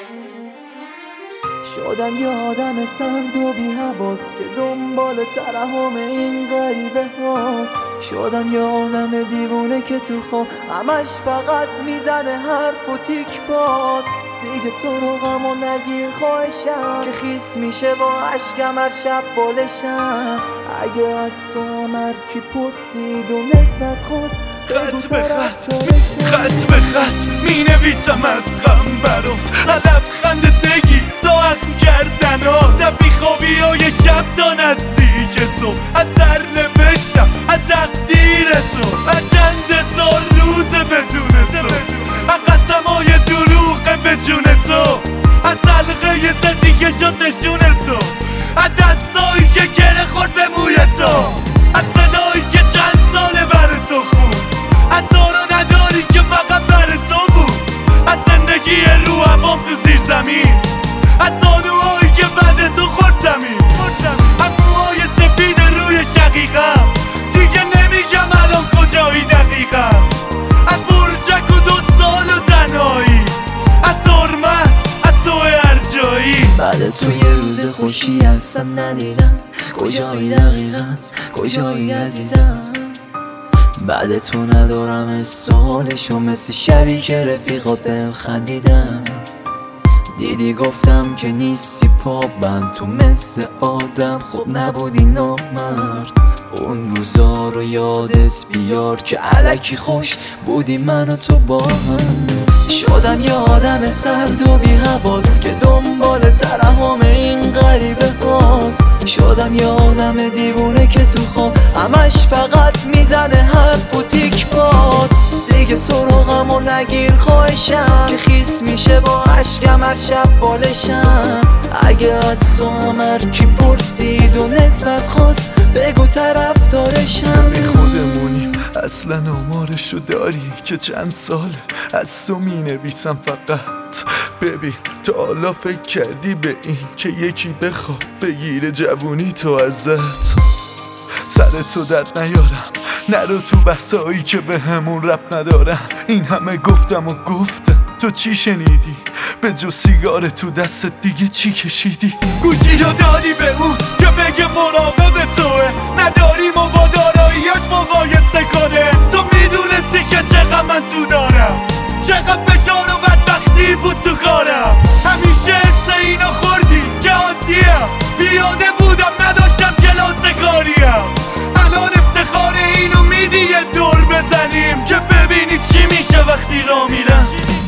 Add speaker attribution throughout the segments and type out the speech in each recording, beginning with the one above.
Speaker 1: شدم یه آدم سرد و بی حواس که دنبال ترحم این غریبه هاست. شدم یه آدم دیوونه که تو خواب همش فقط میزنه حرف و تیک باز. دیگه سراغم و نگیر خواهشم که خیس میشه با عشقم هر شب بالشم. اگه از سومر کی پرسید و نسبت خواست
Speaker 2: خط به خط می نویسم از غم برات. لبخندت بگی تا اخم کردنات، بیخوابی های شب تا نزدیک صبح. از سر نوشتم از تقدیر تو، از چند سال روز بدون تو، از قسم های دروغ به جون تو، از حلقه زدی که شد نشون تو، از دستایی که گره خورد به موی تو، از صدایی که چند ساله بر تو خون، از دارو نداری که فقط بر تو بود، از زندگی رو هوام تو زیر زمین، از زانوهایی که بعد تو خورد زمین، از موهای سفید روی شقیقم. دیگه نمیگم الان کجایی دقیقم، از برجک و 2 سال و تنهایی، از حرمت از تو هر جایی.
Speaker 1: بعد تو یه روز خوشی اصلا ندیدم، کجایی دقیقا کجایی عزیزم. بعد تو ندارم استحالشو، مثل شبی که رفیقات بهم خندیدم. دیدی گفتم که نیستی پابم، تو مثل آدم خوب نبودی نامرد. اون روزا رو یادت بیار که الکی خوش بودی من و تو با هم. شدم یه آدم سرد و بی حواس که دنبال ترحم این غریبه هاست. شدم یه آدم دیوونه که تو خواب همش فقط میزنه حرف و تیک باز. دیگه سراغم و نگیر خواهشم که خیس میشه با عشقم هر شب بالشم. اگه از تو همر کی پرسید و نسبت خواست بگو طرفدارشم.
Speaker 2: بی خودمونیم اصلا آمارشو داری که چند سال از تو می نویسم فقط. ببین تا حالا فکر کردی به این که یکی بخواد بگیره جوونی تو ازت؟ سر تو درد نیارم، نرو تو بحثایی که به همون رب ندارم. این همه گفتم و گفتم، تو چی شنیدی؟ به جز سیگار تو دستت دیگه چی کشیدی؟ گوشی رو دادی به اون که بگه مراقب توه، نداری ما با داراییاش مقایسه کنه. تو میدونستی که چقدر من تو دارم، چقدر فشار و بدبختی بود تو کارم. همیشه حس اینو خوردی که عادیم، بیاده بودم نداشتم کلاس کاریم. الان افتخار اینو میدی یه دور بزنیم که ببینی چی میشه وقتی راه میرم.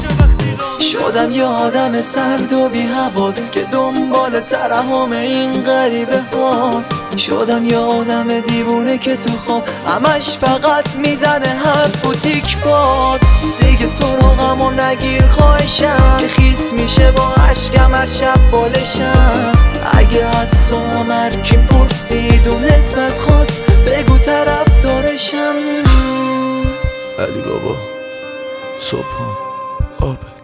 Speaker 1: شدم یه آدم سرد و بی حواس که دنبال ترحم این غریبه هاست. شدم یه آدم دیوونه که تو خواب همش فقط میزنه حرف و تیک باز. دیگه سراغم و نگیر خواهشم که خیس میشه با عشقم هر شب بالشم. اگه از تو همر کی پرسید و نسبت خواست بگو طرفدارشم.
Speaker 2: علی بابا صبحان آب